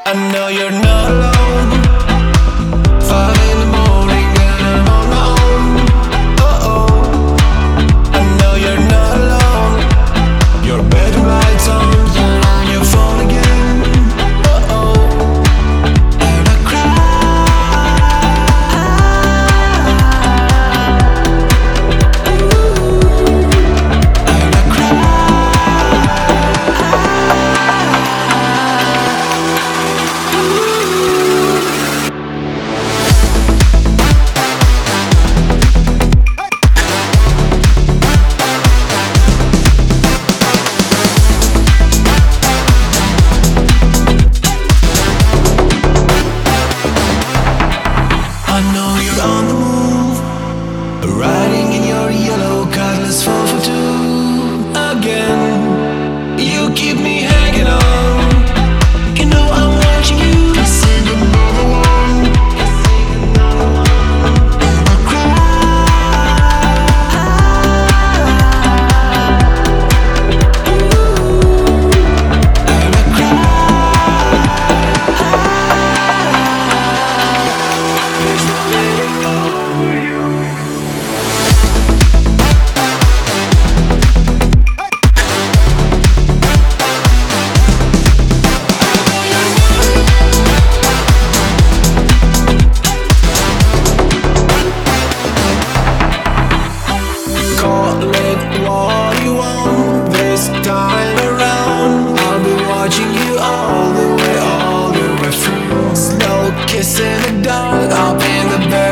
I know you're not alone. 5 in the morning and I'm on my own. Oh, I know you're not alone. Your bedroom lights on, you're on your phone again. Oh, and I cry. And I cry. I know you're on the move, riding in your yellow Cadillac 442 again. You keep me hanging on. You know I'm watching you. Sing another one. And I cry. And I cry. There's no letting over you. Call it what you want this time around. I'll be watching you all the way through. Slow kiss in the dark, up in the bed.